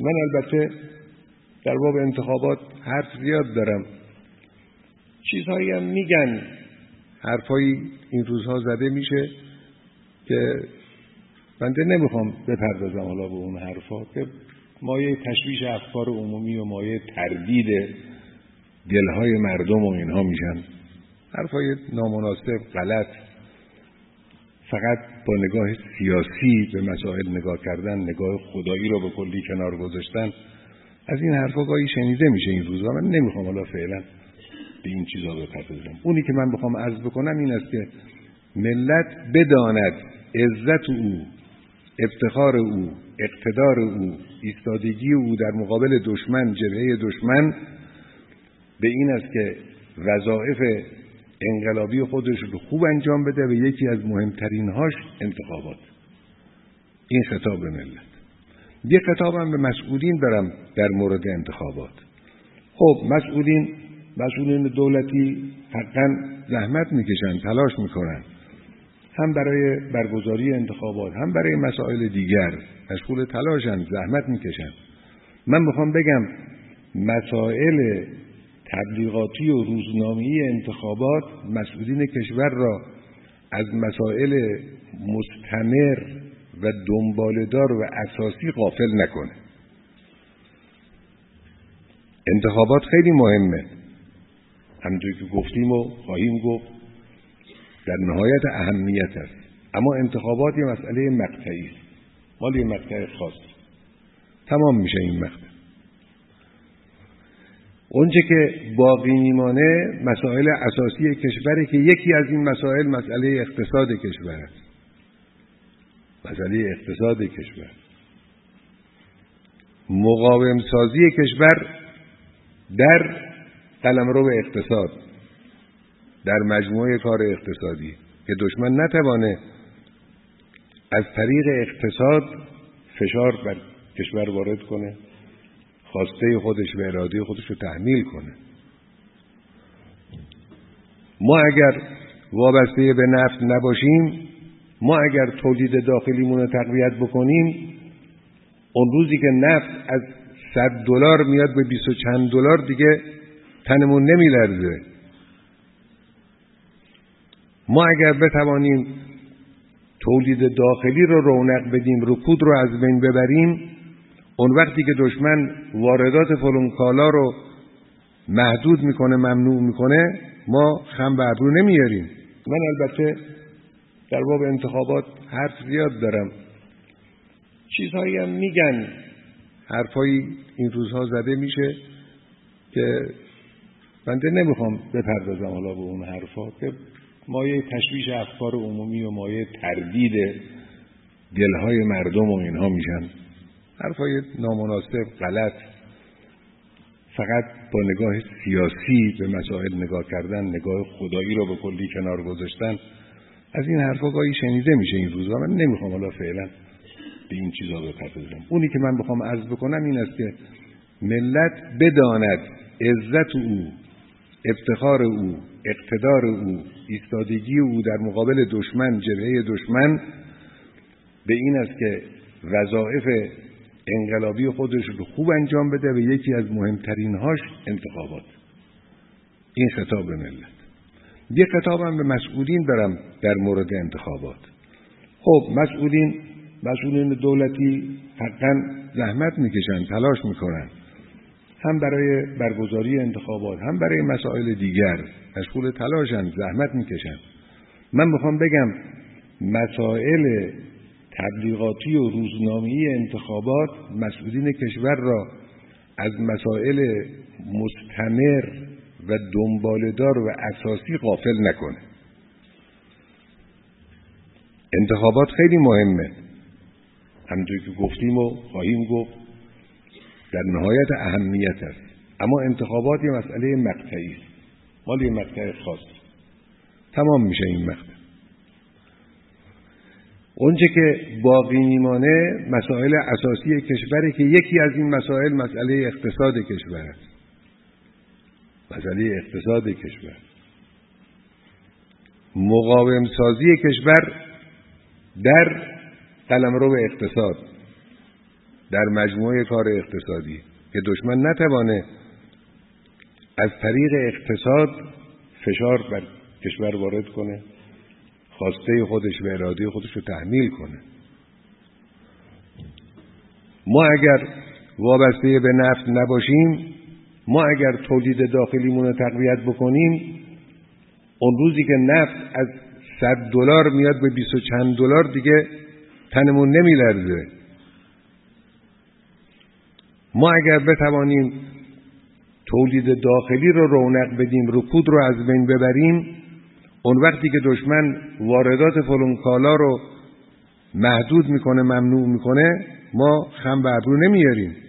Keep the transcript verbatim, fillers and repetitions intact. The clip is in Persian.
من البته در باب انتخابات حرف زیاد دارم، چیزهایی هم میگن، حرفایی این روزها زده میشه که بنده نمیخوام بپردازم حالا به اون حرفا که مایه تشویش افکار عمومی و مایه تردید دلهای مردم و اینها میشن. حرفای نامناسب، غلط، فقط با نگاه سیاسی به مسائل نگاه کردن، نگاه خدایی رو به کلی کنار گذاشتن، از این حرفا گاهی شنیده میشه این روزها. من نمیخوام حالا فعلا به این چیزا بپردازم. اونی که من بخوام عرض بکنم این است که ملت بداند عزت او، افتخار او، اقتدار او، ایستادگی او در مقابل دشمن، جبهه دشمن، به این است که وظایف انقلابی خودش رو خوب انجام بده و یکی از مهمترین هاش انتخابات. این خطاب به ملت. یه خطابم به مسئولین دارم در مورد انتخابات. خب مسئولین مسئولین دولتی حقا زحمت میکشن، تلاش میکنن، هم برای برگزاری انتخابات هم برای مسائل دیگر مشغول تلاشن، زحمت میکشن. من میخوام بگم مسائل تبلیغاتی و روزنامه‌ای انتخابات مسئولین کشور را از مسائل مستمر و دنباله‌دار و اساسی غافل نکنه. انتخابات خیلی مهمه، همونطور که گفتیم و خواهیم گفت در نهایت اهمیت است، اما انتخابات یه مسئله مقطعی است، مال یه مقطع خاص، تمام میشه این مقطع. اونچه که باقی میمانه مسائل اساسی کشوره که یکی از این مسائل مسئله اقتصاد کشور است. مسئله اقتصاد کشور، مقاوم سازی کشور در قلمرو اقتصاد، در مجموعه کار اقتصادی که دشمن نتوانه از طریق اقتصاد فشار بر کشور وارد کنه، خواسته خودش و اراده خودش رو تحمیل کنه. ما اگر وابسته به نفت نباشیم، ما اگر تولید داخلیمون رو تقویت بکنیم، اون روزی که نفت از صد دلار میاد به بیست و چند دلار دیگه تنمون نمیلرزه. ما اگر بتوانیم تولید داخلی رو رونق بدیم، رکود رو از بین ببریم، اون وقتی که دشمن واردات فلان کالا رو محدود میکنه، ممنوع میکنه، ما خم به ابرو نمیاریم. من البته در باب انتخابات حرف زیاد دارم، چیزهایی هم میگن، حرفایی این روزها زده میشه که بنده نمیخوام بپردازم حالا به اون حرفا که مایه تشویش افکار عمومی و مایه تردید دلهای مردم و اینها میشن. حرفای نامناسب، غلط، فقط با نگاه سیاسی به مسائل نگاه کردن، نگاه خدایی رو به کلی کنار گذاشتن، از این حرفا گاهی شنیده میشه این روزها. من نمیخوام حالا فعلا به این چیزا بپردازم. اونی که من بخوام عرض بکنم این است که ملت بداند عزت او، افتخار او، اقتدار او، ایستادگی او در مقابل دشمن، جبهه دشمن، به این است که وظایف انقلابی خودش رو خوب انجام بده و یکی از مهمترین هاش انتخابات. این خطاب به ملت. یه خطابم به مسئولین دارم در مورد انتخابات. خب مسئولین مسئولین دولتی حقا زحمت میکشن، تلاش میکنن، هم برای برگزاری انتخابات هم برای مسائل دیگر مشغول تلاشن، زحمت میکشن. من میخوام بگم مسائل تبلیغاتی و روزنامه‌ای انتخابات مسئولین کشور را از مسائل مستمر و دنباله‌دار و اساسی غافل نکنه. انتخابات خیلی مهمه، همونطور که گفتیم و خواهیم گفت در نهایت اهمیت است، اما انتخابات یه مسئله مقطعی است، مال یه مقطع خاص، تمام میشه این مقطع. اونچه که باقی میمانه مسائل اساسی کشوره که یکی از این مسائل مسئله اقتصاد کشور است. مسئله اقتصاد کشور، مقاوم سازی کشور در قلمرو اقتصاد، در مجموعه کار اقتصادی که دشمن نتوانه از طریق اقتصاد فشار بر کشور وارد کنه، خواسته خودش و اراده خودش رو تحمیل کنه. ما اگر وابسته به نفت نباشیم، ما اگر تولید داخلیمون رو تقویت بکنیم، اون روزی که نفت از صد دلار میاد به بیست و چند دلار دیگه تنمون نمیلرزه. ما اگر بتوانیم تولید داخلی رو رونق بدیم، رکود رو از بین ببریم، اون وقتی که دشمن واردات فلان کالا رو محدود میکنه، ممنوع میکنه، ما خم به ابرو نمیاریم.